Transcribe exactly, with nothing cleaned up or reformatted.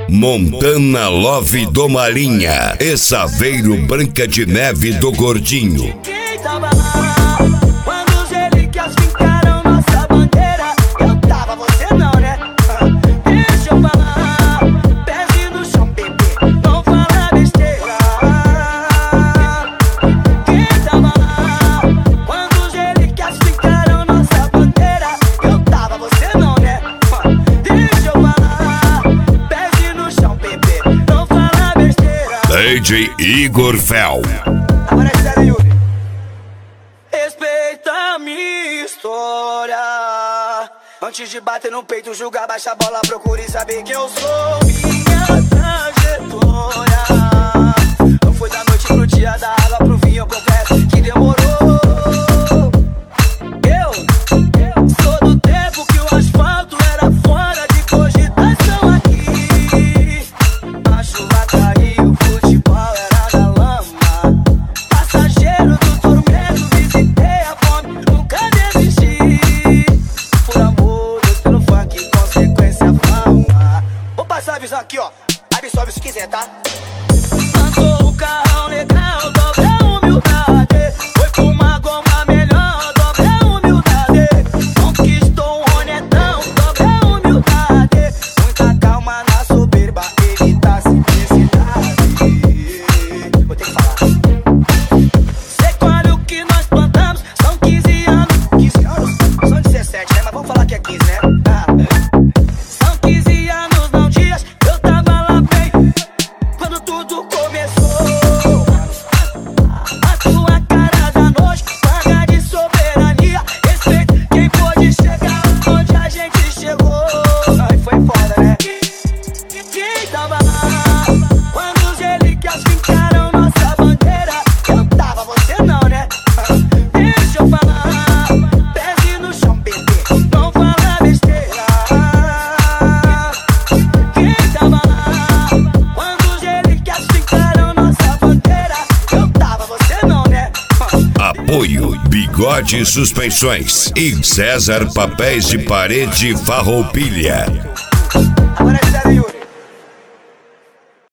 Montana Love do Marinha e Saveiro Branca de Neve do Gordinho. Quem tava lá quando os relíquias fincaram nossa bandeira? Eu tava, você não, né? Deixa eu falar, pezinho no chão, bebê, não fala besteira. Quem tava lá quando os relíquias fincaram nossa bandeira? Eu tava, você não, né? Deixa eu falar, pezinho no chão, bebê, não fala besteira. D J Igor Fel. Agora é sério, Yuri. Respeita a minha história. Antes de bater no peito, julgar, baixa a bola, procure saber quem eu sou. Minha trajetória não foi da noite pro dia, da água pro vinho, eu confesso que demorou. Eu, eu sou do tempo que o asfalto era fora de cogitação aqui. A chuva caiu, o futebol era da lama. Passageiro do tormento, visitei a fome, nunca desisti. Por amor, Deus pelo funk, consequência fama. Vou passar a visão aqui, ó. Absorve se quiser, tá? Andou o carrão legal, dobra a humildade. Foi com uma goma melhor, dobra a humildade. Conquistou um honetão, dobra a humildade. Muita calma na soberba, evita simplicidade. Vou ter que falar. Sei qual o que nós plantamos, são quinze anos. quinze anos? São dezessete, né? Mas vamos falar que é quinze, né? Ah. São quinze anos, não dias, eu tava lá bem quando tudo começou. A tua cara da noite, paga de soberania. Respeito quem pôde chegar onde a gente chegou. Ai, foi foda, né? Quem tava lá quando os relíquias fincaram nossa bandeira? Eu tava, você não, né? Deixa eu falar, pezinho no chão, bebê, não fala besteira. Quem tava lá quando os relíquias fincaram nossa bandeira? Eu tava, você não, né? Apoio Bigode Suspensões e César Papéis de Parede Farroupilha. Agora é sério, Yuri.